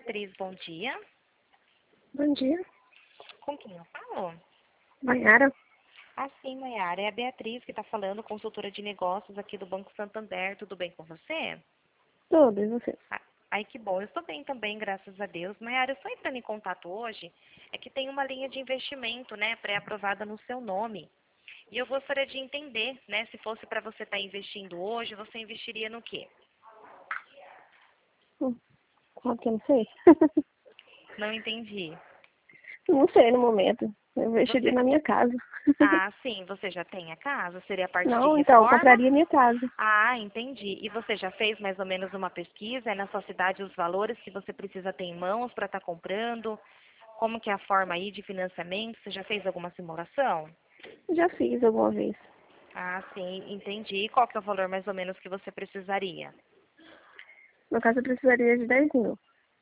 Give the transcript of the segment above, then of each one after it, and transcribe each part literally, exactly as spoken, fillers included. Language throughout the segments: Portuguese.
Beatriz, bom dia. Bom dia, Com quem eu falo? Maiara. Ah, sim, Mayara. É a Beatriz que está falando, consultora de negócios aqui do Banco Santander. Tudo bem com você? Tudo, e você? Ah, ai, que bom. Eu estou bem também, graças a Deus. Mayara, eu estou entrando em contato hoje. É que tem uma linha de investimento, né, pré-aprovada no seu nome. E eu gostaria de entender, né, se fosse para você estar investindo hoje, você investiria no quê? Hum, Sabe que eu não sei? Não entendi. Não sei no momento. Eu investiria Você... na minha casa. Ah, sim, você já tem a casa? Seria a parte de Não, então, eu reforma? compraria minha casa. Ah, entendi. E você já fez mais ou menos uma pesquisa? É na sua cidade os valores que você precisa ter em mãos para estar comprando? Como que é a forma aí de financiamento? Você já fez alguma simulação? Já fiz alguma vez. Ah, sim, entendi. E qual que é o valor mais ou menos que você precisaria No caso, eu precisaria de dez mil.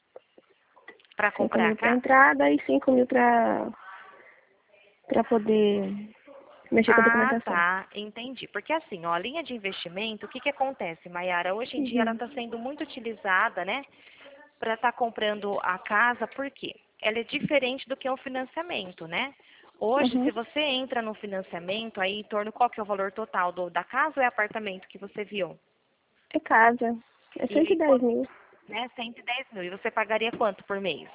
para cinco comprar a mil para casa? entrada e cinco mil para para poder mexer com a Ah, documentação. tá, entendi. Porque assim, ó, a linha de investimento, o que que acontece, Mayara? Hoje em dia ela Uhum. está sendo muito utilizada, né, para estar comprando a casa, por quê? Ela é diferente do que um financiamento, né? Hoje, se Uhum. você entra no financiamento, aí em torno, qual que é o valor total do, da casa ou é apartamento que você viu? É casa. É E cento e aí, dez quanto, mil. né, cento e dez mil. E você pagaria quanto por mês?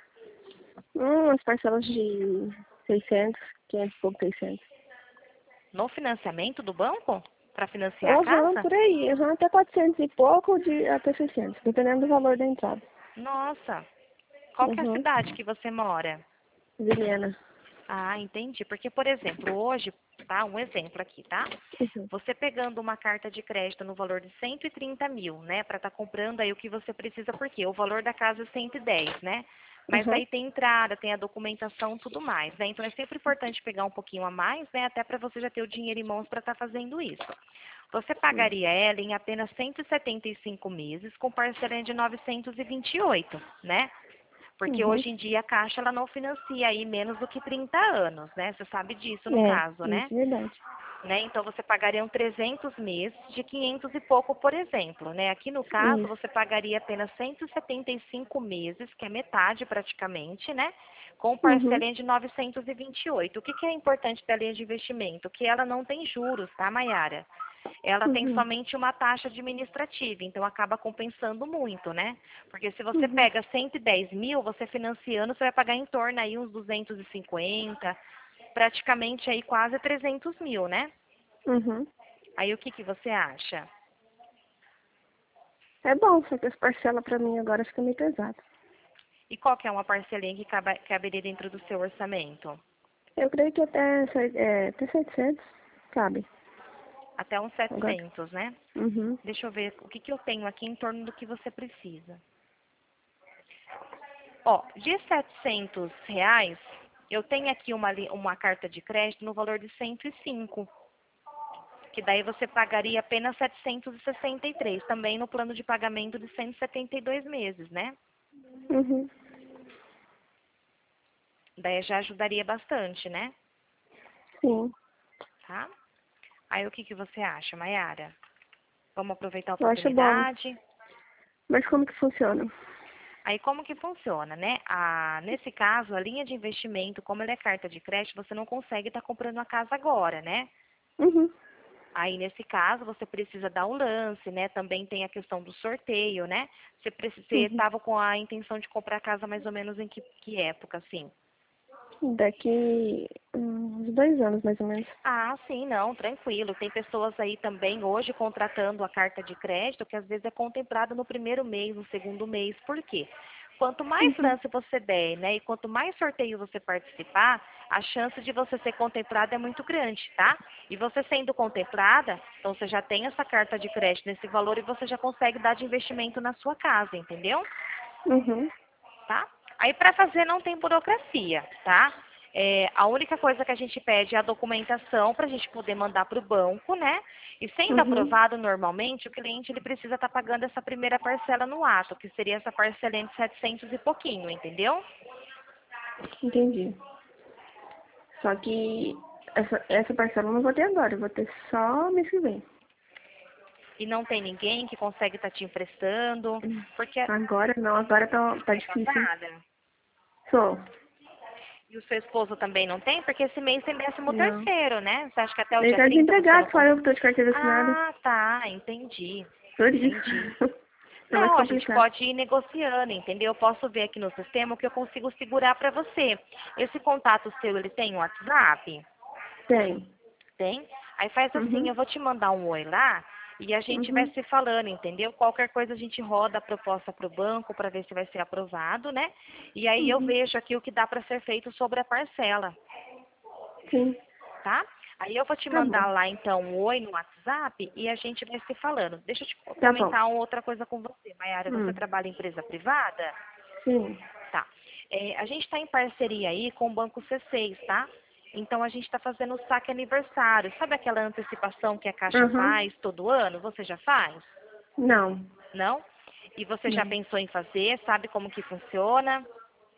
Hum, as parcelas de seiscentos, quinhentos e pouco, seiscentos. No financiamento do banco? Para financiar a Aham, casa? por aí. Aham, até quatrocentos e pouco de, até seiscentos, dependendo do valor da entrada. Nossa, qual que é a Uhum. cidade que você mora? Vilhena. Ah, entendi. Porque, por exemplo, hoje, tá? Um exemplo aqui, tá? Uhum. Você pegando uma carta de crédito no valor de cento e trinta mil, né? Para estar comprando aí o que você precisa, porque o valor da casa é cento e dez, né? Mas Uhum. aí tem entrada, tem a documentação, tudo mais, né? Então é sempre importante pegar um pouquinho a mais, né? Até para você já ter o dinheiro em mãos para estar fazendo isso. Você Sim. pagaria ela em apenas cento e setenta e cinco meses com parcela de novecentos e vinte e oito, né? Porque Uhum. hoje em dia a Caixa ela não financia aí menos do que trinta anos, né? Você sabe disso no É, caso, né? isso é verdade. Né? Então você pagaria um trezentos meses de quinhentos e pouco, por exemplo, né? Aqui no caso Isso. você pagaria apenas cento e setenta e cinco meses, que é metade praticamente, né? Com Uhum. parcelinha de novecentos e vinte e oito. O que que é importante da linha de investimento? Que ela não tem juros, tá, Mayara? Ela tem Uhum. somente uma taxa administrativa, então acaba compensando muito, né? Porque se você Uhum. pega cento e dez mil, você financiando, você vai pagar em torno aí uns duzentos e cinquenta, praticamente aí quase trezentos mil, né? Uhum. Aí o que que você acha? É bom, só que as parcelas pra mim agora ficam meio pesado. E qual que é uma parcelinha que caba- caberia dentro do seu orçamento? Eu creio que até, se- é, até setecentos, sabe? Até uns Agora. setecentos, né? Uhum. Deixa eu ver o que que eu tenho aqui em torno do que você precisa. Ó, de setecentos reais, eu tenho aqui uma, li- uma carta de crédito no valor de cento e cinco, que daí você pagaria apenas setecentos e sessenta e três, também no plano de pagamento de cento e setenta e dois meses, né? Uhum. Daí já ajudaria bastante, né? Sim. Tá? Aí o que que você acha, Mayara? Vamos aproveitar a Eu acho bom. oportunidade? Mas como que funciona? Aí como que funciona, né? A, nesse caso, a linha de investimento, como ela é carta de crédito, você não consegue estar comprando a casa agora, né? Uhum. Aí, nesse caso, você precisa dar um lance, né? Também tem a questão do sorteio, né? Você Uhum. estava com a intenção de comprar a casa mais ou menos em que, que época, assim? Daqui uns dois anos, mais ou menos. Ah, sim, não, tranquilo. Tem pessoas aí também hoje contratando a carta de crédito que às vezes é contemplada no primeiro mês, no segundo mês. Por quê? Quanto mais Uhum. lance você der, né, e quanto mais sorteio você participar, a chance de você ser contemplada é muito grande, tá? E você sendo contemplada, então você já tem essa carta de crédito nesse valor e você já consegue dar de investimento na sua casa, entendeu? Uhum. Tá? Aí para fazer não tem burocracia, tá? É, a única coisa que a gente pede é a documentação para a gente poder mandar para o banco, né? E sendo Uhum. aprovado normalmente, o cliente ele precisa estar pagando essa primeira parcela no ato, que seria essa parcela de setecentos e pouquinho, entendeu? Entendi. Só que essa, essa parcela eu não vou ter agora, eu vou ter só mês que vem. E não tem ninguém que consegue estar te emprestando? Porque Agora não, agora tá, tá difícil. casada. Sou. E o seu esposo também não tem? Porque esse mês tem décimo Não. terceiro, né? Você acha que até o Ele dia tá trinta você desempregado, não só eu consegue? que tô de carteira assinada. Ah, tá, entendi. Por isso. Entendi. É mais Não, a gente complicado. pode ir negociando, entendeu? Eu posso ver aqui no sistema o que eu consigo segurar para você. Esse contato seu, ele tem um WhatsApp? Tem. Tem? Aí faz assim, Uhum. eu vou te mandar um oi lá e a gente vai Uhum. se falando, entendeu? Qualquer coisa a gente roda a proposta para o banco para ver se vai ser aprovado, né? E aí eu Uhum. vejo aqui o que dá para ser feito sobre a parcela, Sim. tá? Aí eu vou te Tá bom. mandar lá então um oi no WhatsApp e a gente vai se falando. Deixa eu te Tá bom. comentar uma outra coisa com você, Mayara. Você Hum. trabalha em empresa privada? Sim. Tá. É, a gente está em parceria aí com o Banco C seis, tá? Então a gente está fazendo o saque aniversário. Sabe aquela antecipação que a Caixa Uhum. faz todo ano? Você já faz? Não. Não? E você já Não. pensou em fazer? Sabe como que funciona?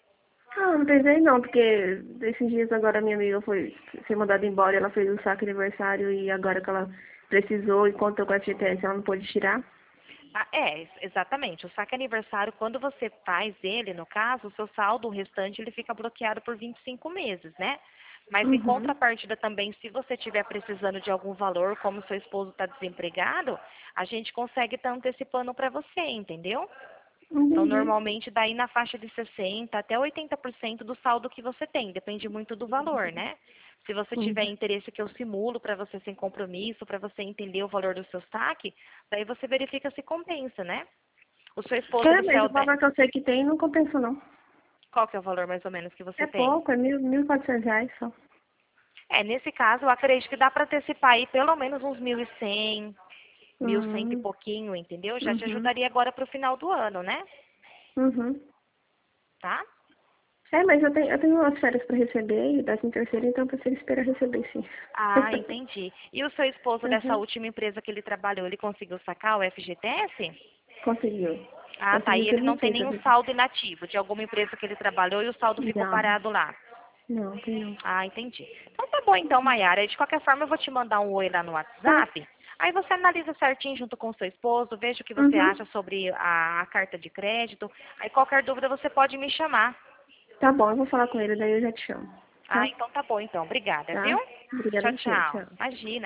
Ah, não pensei não, porque esses dias agora minha amiga foi ser mandada embora, ela fez o saque aniversário e agora que ela precisou e contou com a F G T S, ela não pôde tirar. Ah, é, ex- exatamente. O saque aniversário, quando você faz ele, no caso, o seu saldo, o restante, ele fica bloqueado por vinte e cinco meses, né? Mas em Uhum. contrapartida também, se você estiver precisando de algum valor, como seu esposo está desempregado, a gente consegue estar antecipando para você, entendeu? Então, Entendi. normalmente, daí na faixa de sessenta até oitenta por cento do saldo que você tem, depende muito do valor, né? Se você tiver Uhum. interesse que eu simulo para você sem compromisso, para você entender o valor do seu saque, daí você verifica se compensa, né? O seu esposo, É, ele mas saiu o da... valor que eu sei que tem não compensa não. Qual que é o valor mais ou menos que você É tem? pouco, é mil, mil e quatrocentos reais só. É, nesse caso, eu acredito que dá para antecipar aí pelo menos uns mil e cem, mil e cem e Uhum. pouquinho, entendeu? Já te Uhum. ajudaria agora para o final do ano, né? Uhum. Tá? É, mas eu tenho, eu tenho umas férias pra receber e décimo terceiro, então eu prefiro esperar receber, sim. Ah, entendi. E o seu esposo dessa Uhum. última empresa que ele trabalhou, ele conseguiu sacar o F G T S? Conseguiu. Ah, tá. Conseguiu E que ele ele não não tem fez nenhum ainda. saldo inativo de alguma empresa que ele trabalhou e o saldo ficou Não. parado lá. Não, tem não. Ah, entendi. Então tá bom então, Mayara. De qualquer forma, eu vou te mandar um oi lá no Tá. WhatsApp. Aí você analisa certinho junto com o seu esposo, veja o que você Uhum. acha sobre a, a carta de crédito. Aí qualquer dúvida você pode me chamar. Tá bom, eu vou falar com ele, daí eu já te chamo. Ah, Tá? então tá bom então. Obrigada, Tá? viu? Obrigada Tchau, a você. tchau. Tchau. Imagina.